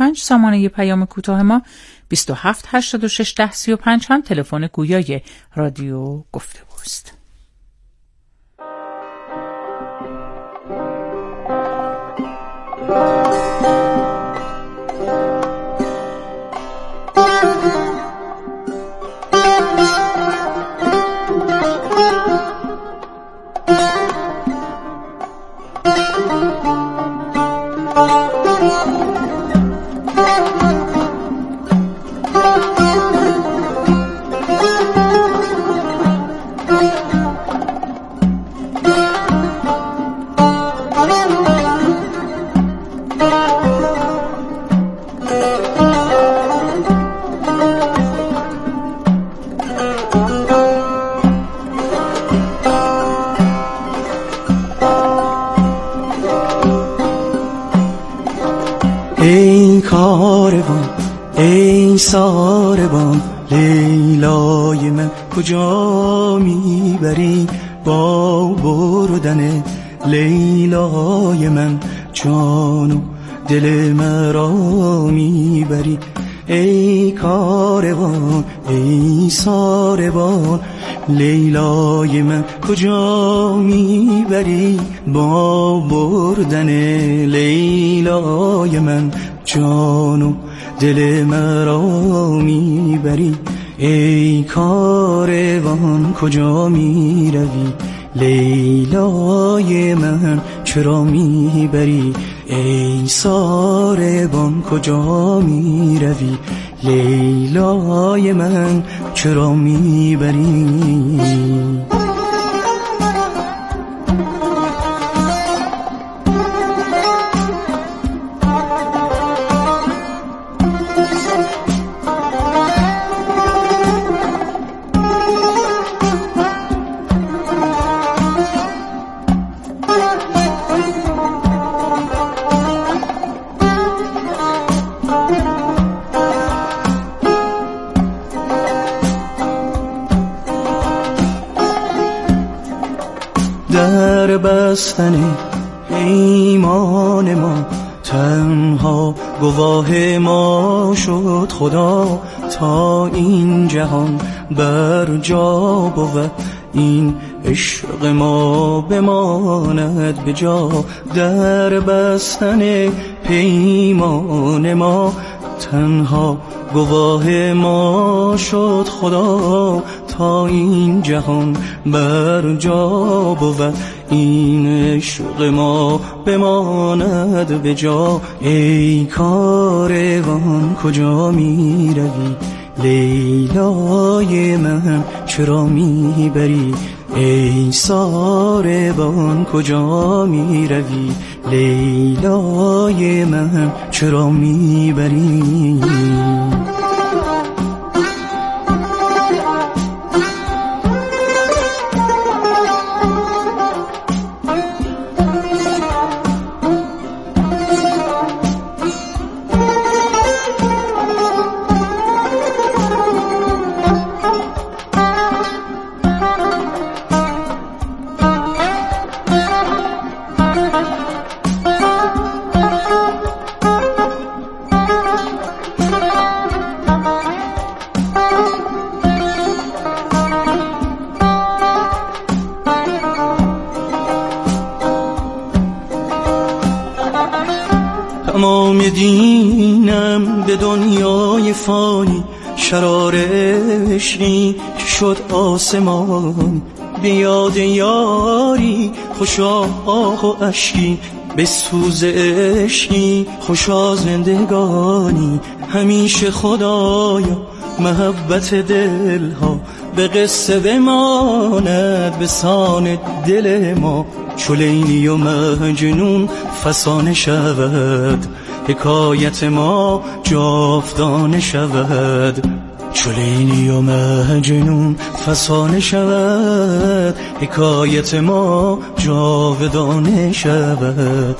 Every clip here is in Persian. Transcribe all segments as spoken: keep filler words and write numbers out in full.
پنج. سامانه پیام کوتاه ما بیست و هفت هشتاد و شش ده سی و پنج هم تلفن گویای رادیو گفتگوست. ای کاروان ای ساربان لیلای من کجا میبری؟ با بردن لیلای من جان و دل مرا میبری. ای کاروان ای ساربان لیلای من کجا میبری؟ با بردن لیلای من جان و دل مرا میبری. ای کاروان کجا میروی؟ لیلای من چرا میبری؟ ای ساربان کجا میروی؟ لیلای من چرا میبری؟ در بستن پیمان ما تنها گواه ما شد خدا، تا این جهان بر جا بود این عشق ما بماند به جا. در بستن پیمان ما تنها گواه ما شد خدا، تا این جهان بر جا بود این عشق ما بماند به جا. ای کاروان کجا می روی؟ لیلای من چرا می بری؟ ای ساربان کجا می روی؟ لیلای من چرا می بری؟ تمام دینم به دنیای فانی، شرار عشقی که شد آسمان. به یاد یاری خوشا آه و اشکی، به سوز عشقی خوشا زندگانی. همیشه خدایا محبت دلها به قصه بماند به سان دل ما. چو لیلی و مجنون فسانه شود، حکایت ما جاودانه شود. چو لیلی و مجنون فسانه شود، حکایت ما جاودانه شود.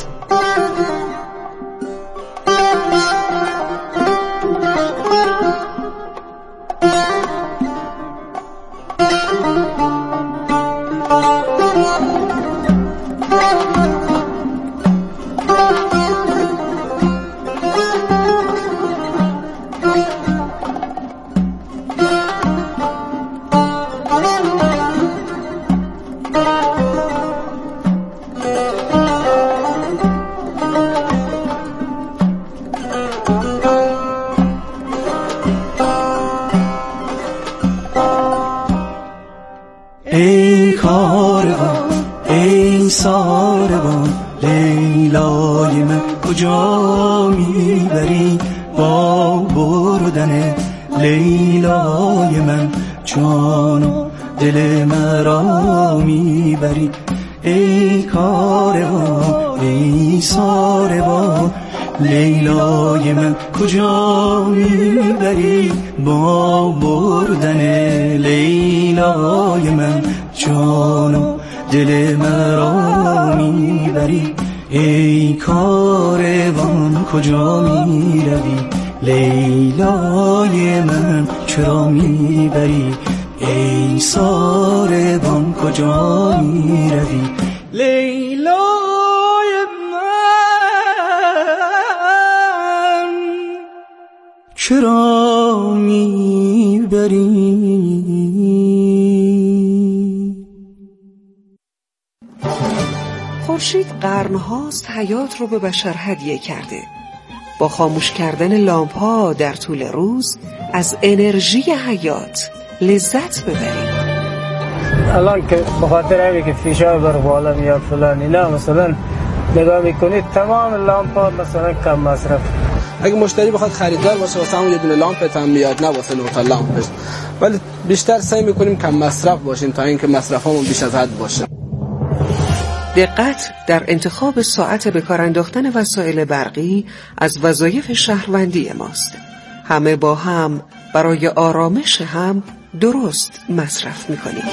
کجا میبری با بردن لیلای من؟ جان و دل مرا میبری ای کاروان ای ساروان. لیلای من کجا میبری با بردن لیلای من؟ جان و دل مرا میبری ای کاروان کجا میروی؟ لیلای من چرا میبری ای ساروان کجا میروی؟ لیلای من چرا میبری؟ خورشید قرن‌هاست حیات رو به بشر هدیه کرده. با خاموش کردن لامپ‌ها در طول روز از انرژی حیات لذت ببرید. الان که بخاطر همین که فشار بر بالا میاد فلان اینا، مثلا نگاه میکنید تمام لامپ‌ها مثلا کم مصرف. اگه مشتری بخواد خریدار باشه واسه همون یه دونه لامپ هم میاد، نه واسه نه تا لامپش، ولی بیشتر سعی میکنیم کم مصرف باشیم تا اینکه مصرفمون بیش از حد باشه. دقت در انتخاب ساعت به کار انداختن وسایل برقی از وظایف شهروندی ماست. همه با هم برای آرامش هم درست مصرف میکنیم.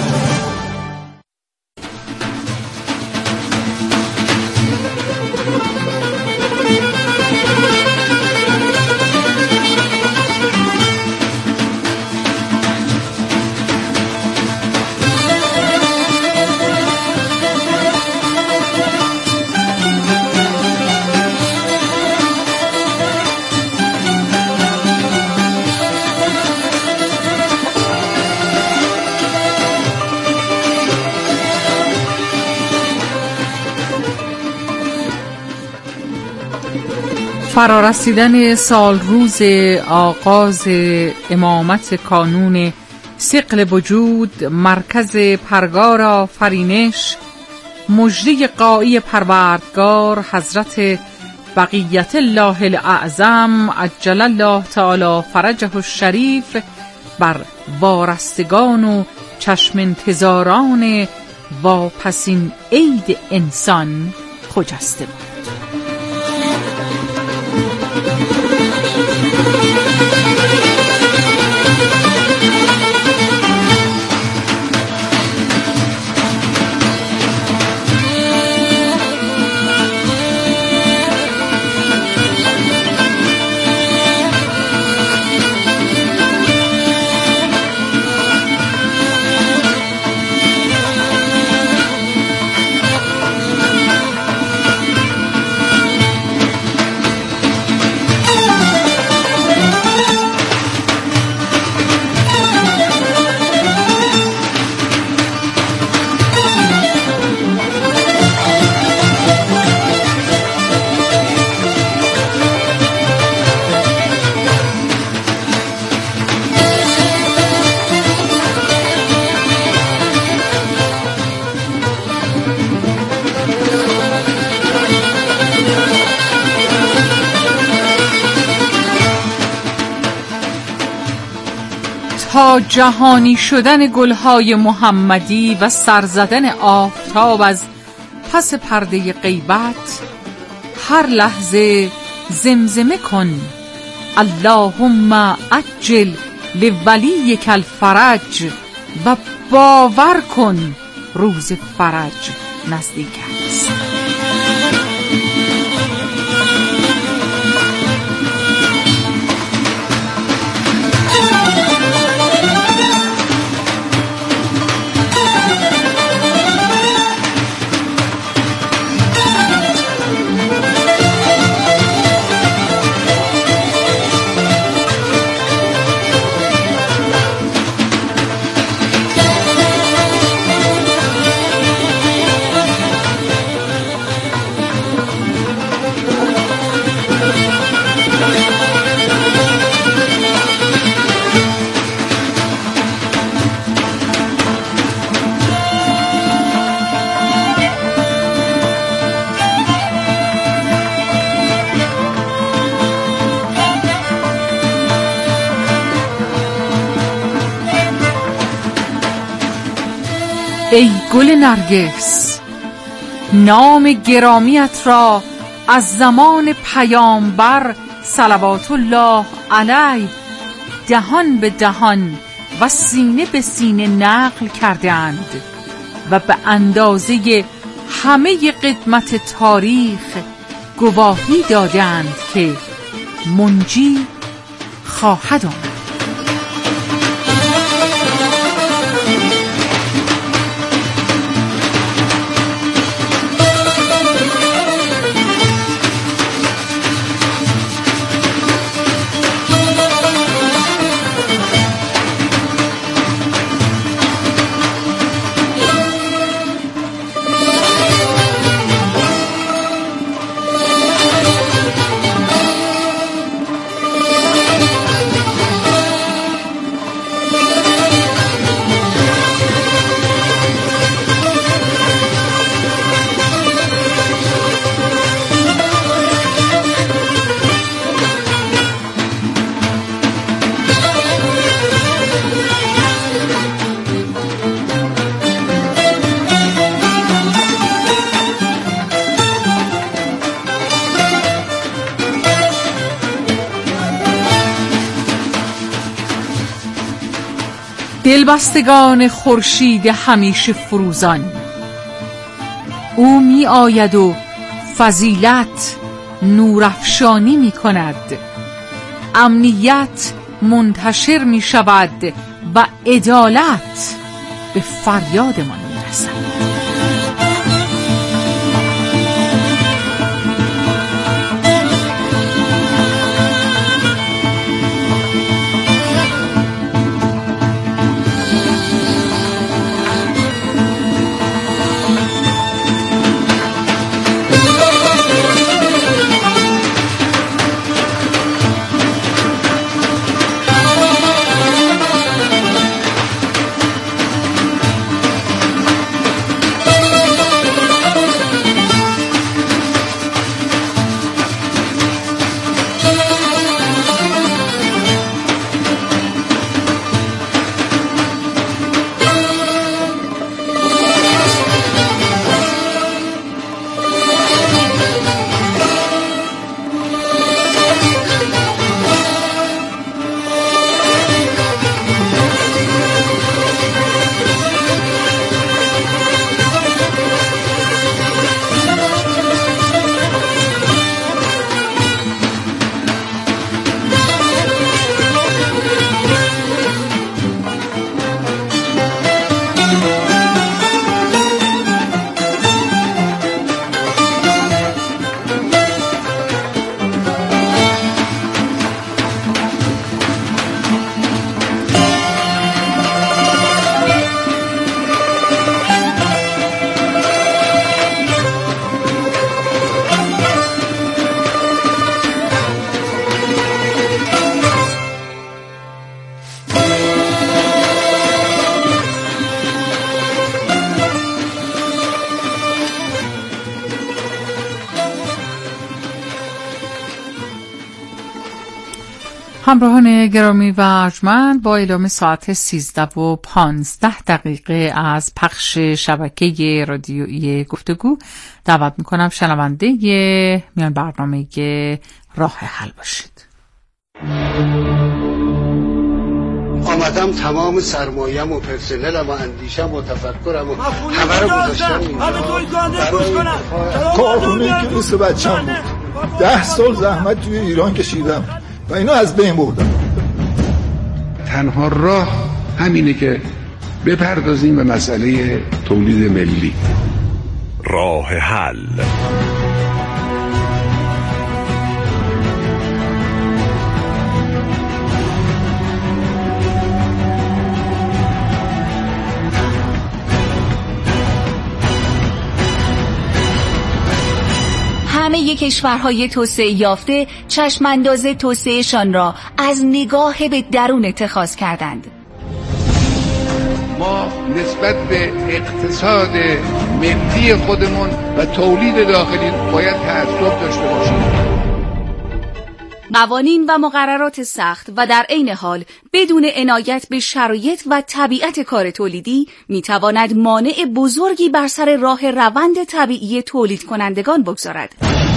فرارسیدن سال روز آغاز امامت کانون ثقل وجود، مرکز پرگار آفرینش، مژده غایی پروردگار حضرت بقیت الله الاعظم عجل الله تعالی فرجه الشریف بر وارستگان و چشم انتظاران واپسین عید انسان خجسته بود. تا جهانی شدن گلهای محمدی و سرزدن آفتاب از پس پرده غیبت، هر لحظه زمزمه کن اللهم عجل لولیک الفرج و باور کن روز فرج نزدیک است. ای گل نرگس، نام گرامیت را از زمان پیامبر صلوات الله علیه دهان به دهان و سینه به سینه نقل کردند و به اندازه همه قدمت تاریخ گواهی دادند که منجی خواهد آمد. دلبستگان خورشید همیشه فروزان، او می آید و فضیلت نورافشانی می کند، امنیت منتشر می شود و عدالت به فریادمان می رسد. همراهان گرامی و ارجمند، با اعلام ساعت سیزده و پانزده دقیقه از پخش شبکه رادیویی گفتگو دعوت میکنم شنونده میان برنامه راه حل باشید. آمدم تمام سرمایه‌ام و پرسنلم و اندیشم و تفکرم و همه رو گذاشتم اینجا. کارخونه کلیس بچه‌م بود. ده سال زحمت توی ایران کشیدم و اینو از بین بردم. تنها راه همینه که بپردازیم به مسئله تولید ملی. راه حل. همه کشورهای توسعه یافته چشمانداز توسعهشان را از نگاه به درون اتخاذ کردند. ما نسبت به اقتصاد ملی خودمون و تولید داخلی باید تعصب داشته باشیم. قوانین و مقررات سخت و در عین حال بدون عنایت به شرایط و طبیعت کار تولیدی میتواند مانع بزرگی بر سر راه روند طبیعی تولید کنندگان بگذارد.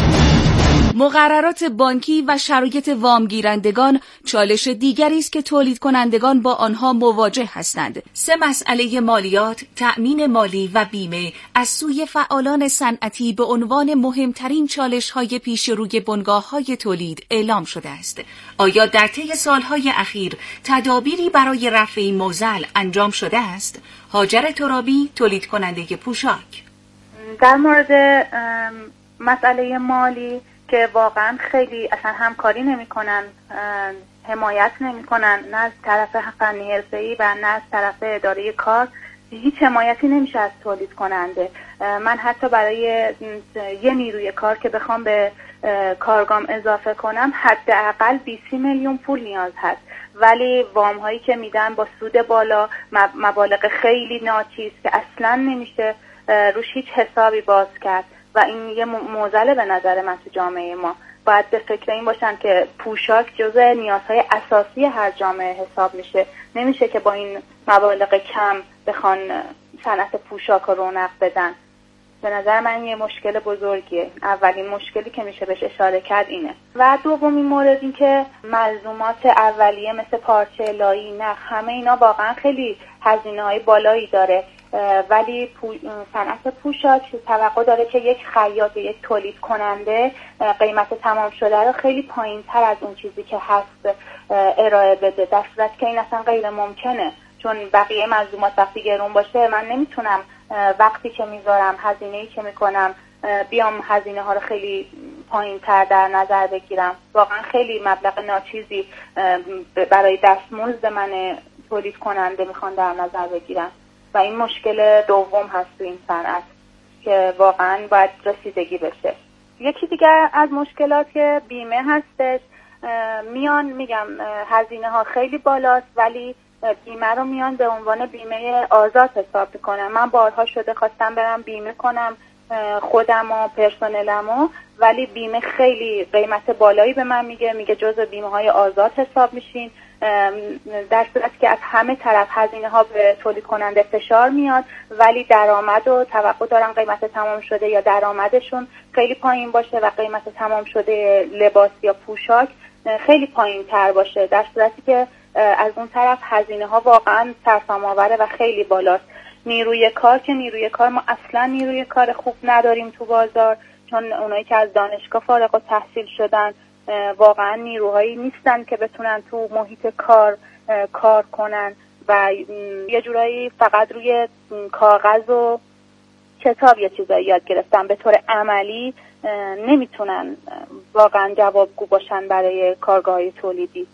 مقررات بانکی و شرایط وام گیرندگان چالش دیگری است که تولید کنندگان با آنها مواجه هستند. سه مسئله مالیات، تأمین مالی و بیمه از سوی فعالان صنعتی به عنوان مهمترین چالش‌های پیش روی بنگاه‌های تولید اعلام شده است. آیا در طی سال‌های اخیر تدابیری برای رفع این معضل انجام شده است؟ هاجر ترابی، تولید کننده پوشاک: در مورد مسئله مالی که واقعا خیلی اصلا همکاری نمی‌کنن، حمایت نمی‌کنن، نه از طرف فنی حرفه‌ای و نه از طرف اداره کار، هیچ حمایتی نمیشه از تولید کننده. من حتی برای یه نیروی کار که بخوام به کارگام اضافه کنم حداقل بیست میلیون پول نیاز هست، ولی وام هایی که میدن با سود بالا، مبالغ خیلی ناچیز که اصلا نمیشه روش هیچ حسابی باز کرد و این یه معضله به نظر من تو جامعه ما. باید به فکر این باشن که پوشاک جزء نیازهای اساسی هر جامعه حساب میشه. نمیشه که با این مبالغ کم بخوان صنعت پوشاک رو رونق بدن. به نظر من یه مشکل بزرگیه. اولین مشکلی که میشه بهش اشاره کرد اینه. و دومین مورد این که ملزومات اولیه مثل پارچه، لایی، نخ، همه اینا واقعا خیلی هزینه‌های بالایی داره، ولی پو... صنعت پوشاک توقع داره که یک خیاط، یک تولید کننده قیمت تمام شده رو خیلی پایین‌تر از اون چیزی که هست ارائه بده، در صورتی که این اصلا غیر ممکنه. چون بقیه ملزومات وقتی گرون باشه من نمیتونم وقتی که میذارم، هزینه‌ای که میکنم، بیام هزینه ها رو خیلی پایین‌تر در نظر بگیرم. واقعا خیلی مبلغ ناچیزی برای دستمزد من تولید کننده میخوان در نظر بگیرم و این مشکل دوم هست تو این صنعت که واقعا باید رسیدگی بشه. یکی دیگر از مشکلات که بیمه هستش. میان میگم هزینه ها خیلی بالاست ولی بیمه رو میان به عنوان بیمه آزاد حساب میکنن. من بارها شده خواستم برم بیمه کنم خودم و پرسنلمو، ولی بیمه خیلی قیمت بالایی به من میگه، میگه جزء بیمه های آزاد حساب میشین، در صورتی که از همه طرف هزینه ها به تولید کننده فشار میاد ولی درآمد و توقع دارن قیمت تمام شده یا درآمدشون خیلی پایین باشه و قیمت تمام شده لباس یا پوشاک خیلی پایین تر باشه، در صورتی که از اون طرف هزینه ها واقعا سرسام آوره و خیلی بالاست. نیروی کار که نیروی کار ما اصلا نیروی کار خوب نداریم تو بازار، چون اونایی که از دانشگاه فارغ التحصیل شدن واقعا نیروهایی نیستن که بتونن تو محیط کار کار کنن و یه جورایی فقط روی کاغذ و کتاب یه چیزایی یاد گرفتن، به طور عملی نمیتونن واقعا جوابگو باشن برای کارگاه‌های تولیدی.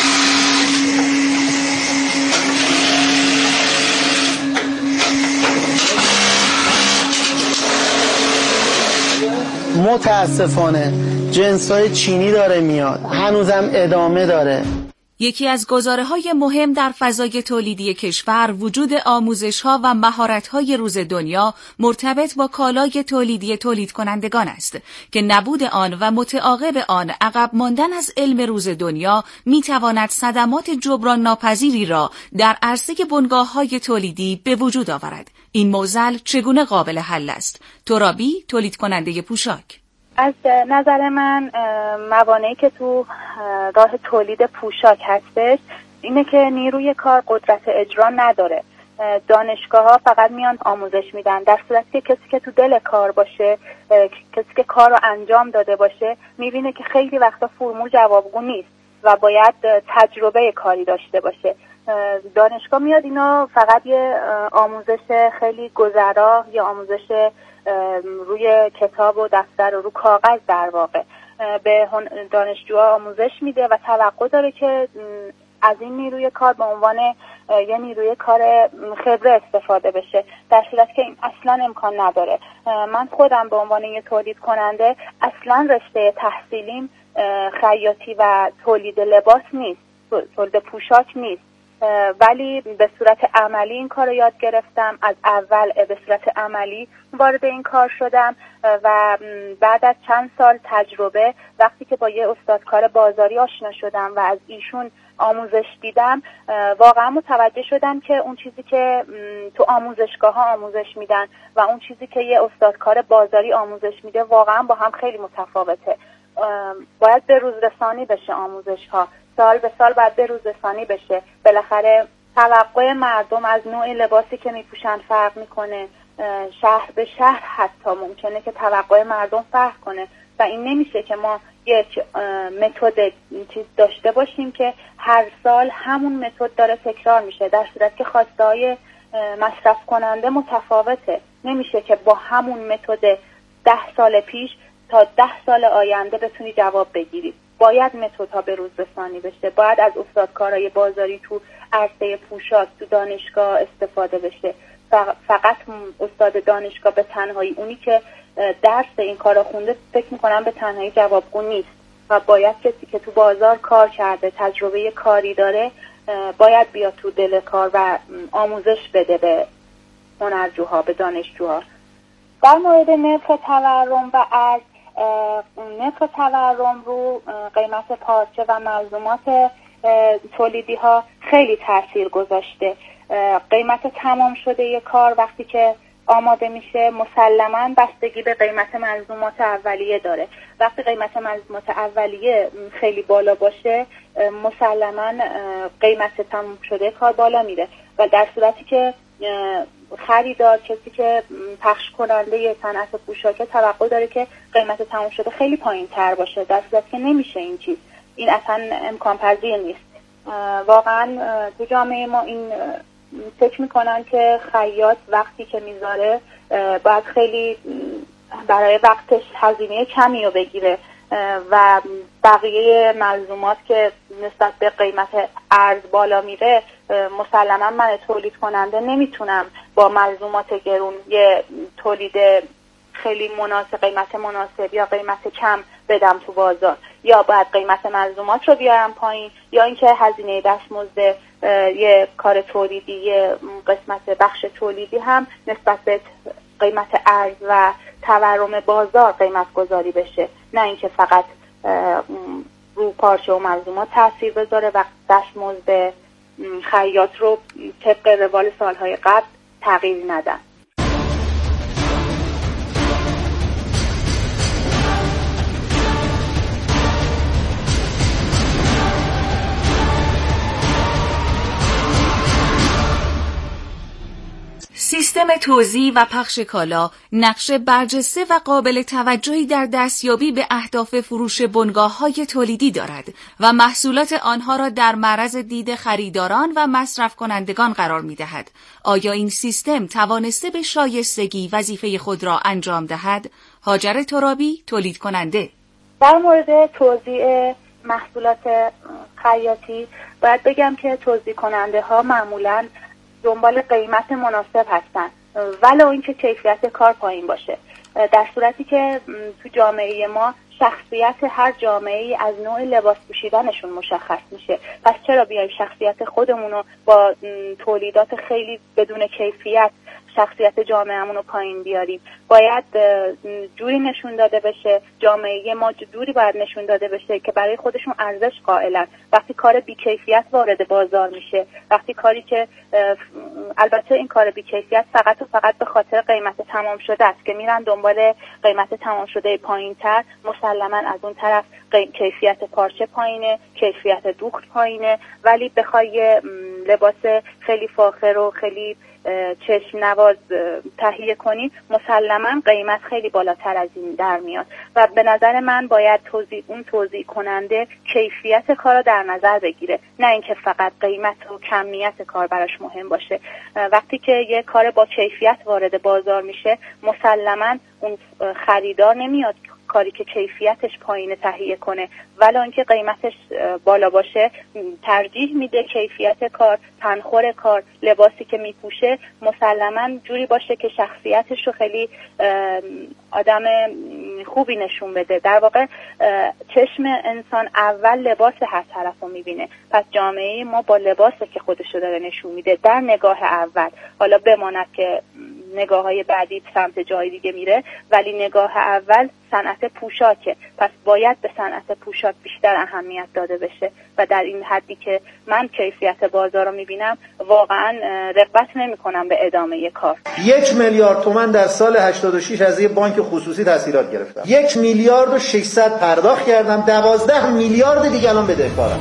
متاسفانه جنس‌های چینی داره میاد، هنوزم ادامه داره. یکی از گزاره‌های مهم در فضای تولیدی کشور وجود آموزش‌ها و مهارت‌های روز دنیا مرتبط با کالای تولیدی تولید کنندگان است که نبود آن و متعاقب آن عقب ماندن از علم روز دنیا می‌تواند صدمات جبران ناپذیری را در عرصه بنگاه‌های تولیدی به وجود آورد. این معضل چگونه قابل حل است؟ ترابی، تولید کننده پوشاک: از نظر من موانعی که تو راه تولید پوشاک هستش اینه که نیروی کار قدرت اجرا نداره. دانشگاه ها فقط میان آموزش میدن، در صورتی که کسی که تو دل کار باشه، کسی که کار رو انجام داده باشه، میبینه که خیلی وقتا فرمول جوابگو نیست و باید تجربه کاری داشته باشه. دانشگاه میاد اینا فقط یه آموزش خیلی گذرا، یه آموزش روی کتاب و دفتر و رو کاغذ در واقع به دانشجوها آموزش میده و توقع داره که از این نیروی کار به عنوان یه نیروی کار خبره استفاده بشه، در صورتی که این اصلا امکان نداره. من خودم به عنوان یه تولید کننده اصلا رشته تحصیلیم خیاطی و تولید لباس نیست، تولید پوشاک نیست. ولی به صورت عملی این کار رو یاد گرفتم. از اول به صورت عملی وارد این کار شدم و بعد از چند سال تجربه وقتی که با یه استادکار بازاری آشنا شدم و از ایشون آموزش دیدم، واقعا متوجه شدم که اون چیزی که تو آموزشگاه ها آموزش میدن و اون چیزی که یه استادکار بازاری آموزش میده واقعا با هم خیلی متفاوته. باید به روز رسانی بشه آموزش ها، سال به سال باید به روز رسانی بشه. بالاخره توقع مردم از نوع لباسی که میپوشن فرق میکنه، شهر به شهر حتی ممکنه که توقع مردم فرق کنه و این نمیشه که ما یک متد چیز داشته باشیم که هر سال همون متد داره تکرار میشه، در صورتی که خواسته‌های مصرف کننده متفاوته. نمیشه که با همون متد ده سال پیش تا ده سال آینده بتونی جواب بگیری. باید متدها به روز رسانی بشه، باید از استادکارای بازاری تو عرصه پوشاک تو دانشگاه استفاده بشه. فقط استاد دانشگاه به تنهایی، اونی که درس این کارو خونده، فکر میکنم به تنهایی جوابگو نیست و باید کسی که تو بازار کار کرده، تجربه کاری داره، باید بیاد تو دل کار و آموزش بده به هنرجوها، به دانشجوها. در مورد نرخ تورم و ارز، نرخ تورم رو قیمت پارچه و ملزومات تولیدی ها خیلی تاثیر گذاشته. قیمت تمام شده یه کار وقتی که آماده میشه مسلماً بستگی به قیمت ملزومات اولیه داره. وقتی قیمت ملزومات اولیه خیلی بالا باشه مسلماً قیمت تمام شده کار بالا میره و در صورتی که خریدار، کسی که پخش کننده صنعت پوشاک، توقع داره که قیمت تمام شده خیلی پایین تر باشه، در صورتی که نمیشه این چیز، این اصلا امکان پذیر نیست. واقعا تو جامعه ما این فکر میکنن که خیاط وقتی که میذاره باید خیلی برای وقتش هزینه کمی رو بگیره و بقیه ملزومات که نسبت به قیمت ارز بالا میره، مسلما من تولید کننده نمیتونم با ملزومات گرون یه تولید خیلی مناسب، قیمت مناسب یا قیمت کم بدم تو بازار. یا باید قیمت ملزومات رو بیارم پایین، یا اینکه هزینه دستمزد یه کار تولیدی، یه قسمت بخش تولیدی هم نسبت به قیمت ارز و تورم بازار قیمت گذاری بشه، نه اینکه فقط رو پارچه و ملزومات تاثیر بذاره و دستمزد خیاط رو طبق روال سالهای قبل تغییر ندن. سیستم توزیع و پخش کالا نقش برجسته و قابل توجهی در دستیابی به اهداف فروش بنگاه‌های تولیدی دارد و محصولات آنها را در معرض دید خریداران و مصرف کنندگان قرار می‌دهد. آیا این سیستم توانسته به شایستگی وظیفه خود را انجام دهد؟ هاجر ترابی، تولید کننده. در مورد توزیع محصولات خیاطی باید بگم که توزیع کننده ها معمولاً دنبال قیمت مناسب هستن ولو اینکه کیفیت کار پایین باشه. در صورتی که تو جامعه ما شخصیت هر جامعه‌ای از نوع لباس پوشیدنشون مشخص میشه، پس چرا بیایم شخصیت خودمون رو با تولیدات خیلی بدون کیفیت شخصیت جامعه‌مون رو پایین بیاریم؟ باید جوری نشون داده بشه، جامعه ما جوری باید نشون داده بشه که برای خودشون ارزش قائلن. وقتی کار بی‌کیفیت وارد بازار میشه، وقتی کاری که البته این کار بی‌کیفیت فقط و فقط به خاطر قیمت تمام شده است که میرن دنبال قیمت تمام شده پایین‌تر، مسلماً از اون طرف کیفیت پارچه پایینه، کیفیت دوخت پایینه، ولی بخوای لباس خیلی فاخر و خیلی چشم نواز تهیه کنی مسلماً قیمت خیلی بالاتر از این در میاد و به نظر من باید توزیع اون توزیع کننده کیفیت کار رو در نظر بگیره، نه اینکه فقط قیمت و کمیت کار براش مهم باشه. وقتی که یه کار با کیفیت وارد بازار میشه مسلماً اون خریدار نمیاد کاری که کیفیتش پایین تهیه کنه ولی اینکه قیمتش بالا باشه ترجیح میده کیفیت کار، تنخور کار، لباسی که میپوشه مسلماً جوری باشه که شخصیتش رو خیلی آدم خوبی نشون بده. در واقع چشم انسان اول لباس هر طرف رو میبینه، پس جامعه ما با لباسه که خودش رو داره نشون میده در نگاه اول. حالا بماند که نگاه های بعدی سمت جای دیگه میره، ولی نگاه اول صنعت پوشاکه، پس باید به صنعت پوشاک بیشتر اهمیت داده بشه و در این حدی که من کیفیت بازار رو میبینم واقعا رغبت نمی کنم به ادامه کار. یک میلیارد تومان در سال هشتاد و شش از یه بانک خصوصی تسهیلات گرفتم، یک میلیارد و ششصد پرداخت کردم، دوازده میلیارد دیگه الان بدهکارم.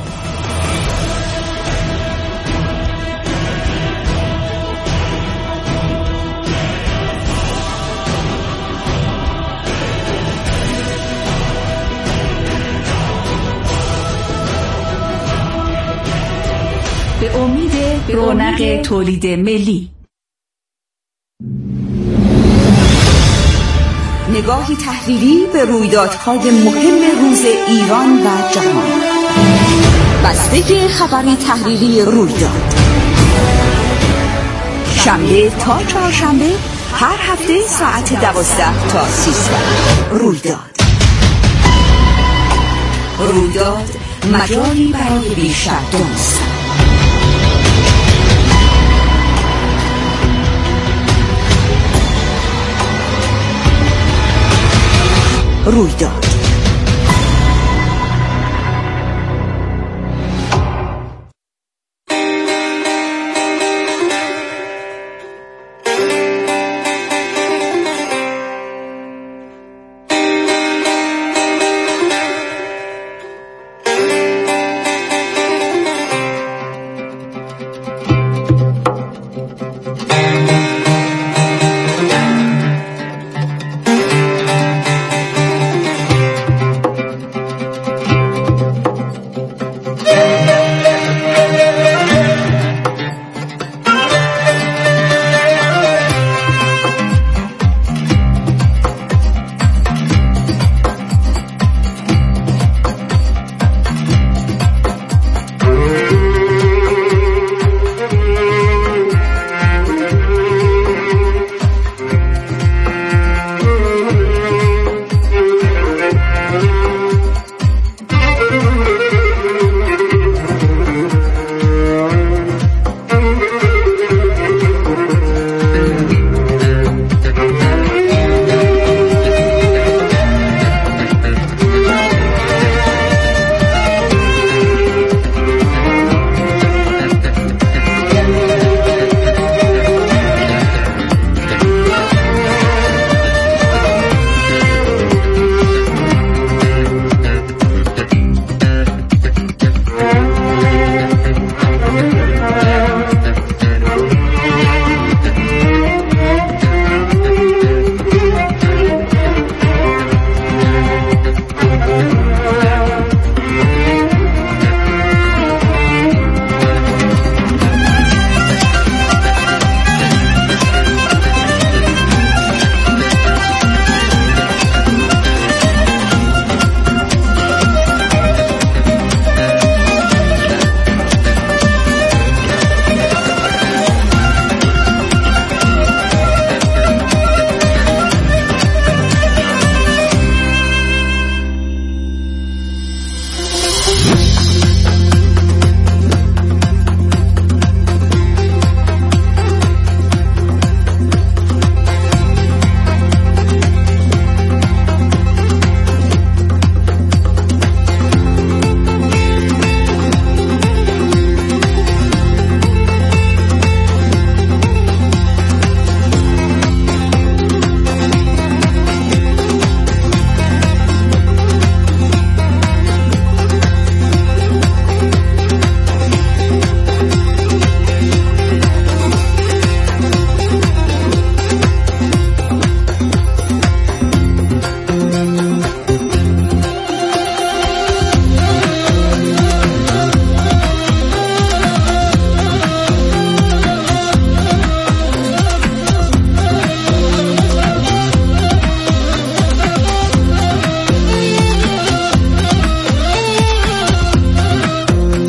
به امید رونق تولید ملی. نگاهی تحلیلی به رویدادهای مهم روز ایران و جهان. بسته خبری تحلیلی رویداد. شنبه تا چهارشنبه هر هفته ساعت دوازده تا سیزده. رویداد. رویداد مجالی برای بیشتر دانستن. رویداد.